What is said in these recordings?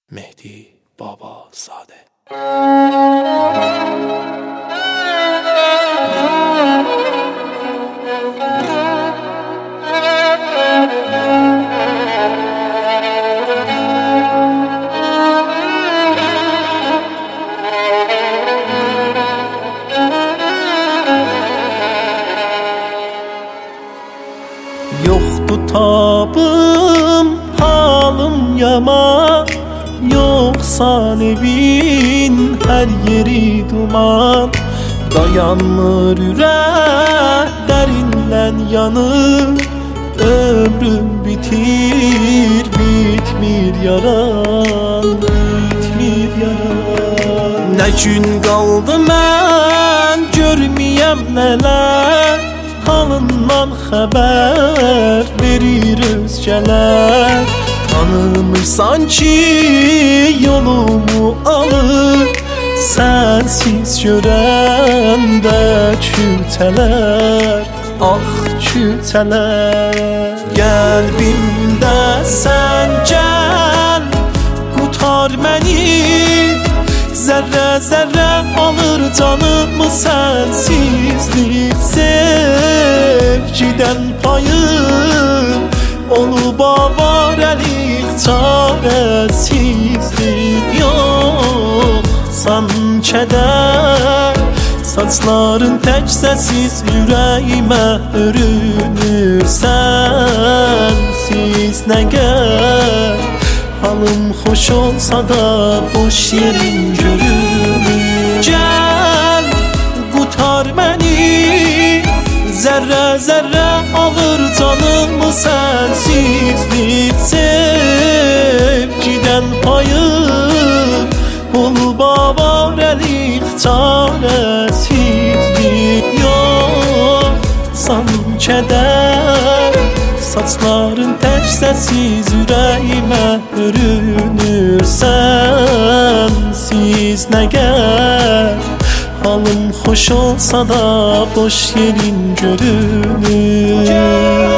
مهدی بابا زاده. Yoxdur tabım, halım yaman, yoksa evin her yeri duman. Dayanmır ürək, dərindən yanır, ömrüm bitir, bitmir yaran, bitmir yaran. Nə gün qaldı mən, görməyəm nələr, halından xəbər verir özgələr. Tanımırsan ki yolumu alır, sənsiz görəndə kütələr, ah kütələr. Qəlbimdə sən gəl, qutar məni, zərrə zərrə alır canımı sənsizlik. Sevgidən payım olub avarəlik, çarəsizlik. Yoxsan kədər, saçların tək səsiz ürəyimə örünür. Sənsiz nə gər, halım xoş olsa da boş yerin görünür. Gəl, qutar məni, zərrə zərrə alır canımı sənsizlik. Sevgidən payım olub avarəlik, çarəsizlik. Yoxsan kədər, saçların tək səsiz ürəyimə örünür. Sənsiz nə gər, halım xoş olsa da boş yerin görünür.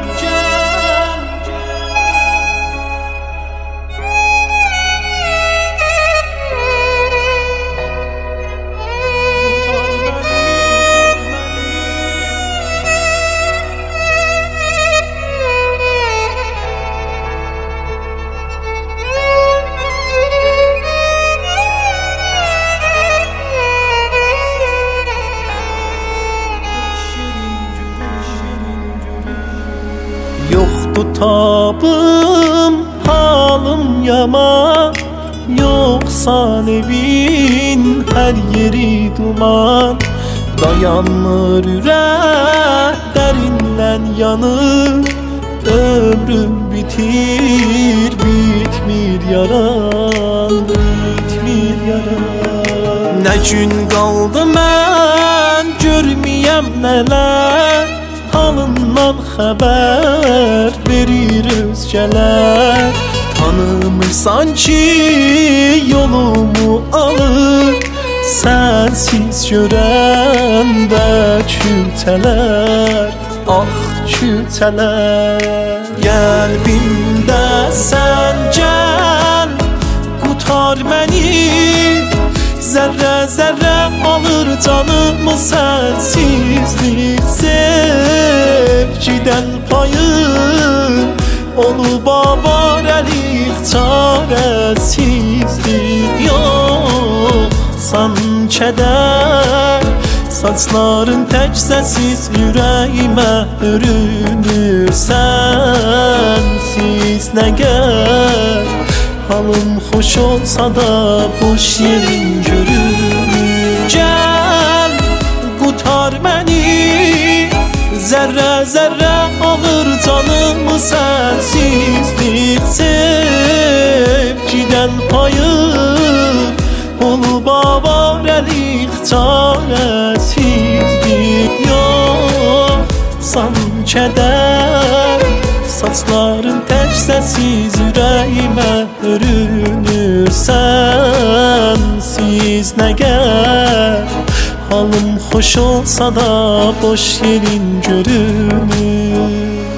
Yoxdur tabım, halım yaman, yoksa evin her yeri duman. Dayanmır ürək, dərindən yanır, ömrüm bitir, bitmir yaran, bitmir yaran. Nə gün qaldı mən, görməyəm nələr, halından xəbər verir özgələr. Tanımırsan ki yolumu alır, sənsiz görəndə kütələr, ah kütələr. Qəlbimdə sən gəl, qutar məni, zərrə zərrə alır canımı sənsizlik. Sevgidən payım olub avarəlik, çarəsizlik. Yoxsan kədər, saçların tək səsiz ürəyimə örünür. Sənsiz nə gər, halım xoş olsa da boş yerin görünür. Gəl, qutar məni, zərrə zərrə alır canımı sənsizlik. Sevgidən payım olub avarəlik, çarəsizlik. Yoxsan kədər, saçların tək səsiz ürəyimə örünür. Sənsiz nə gər, halım xoş olsa da boş yerin görünür.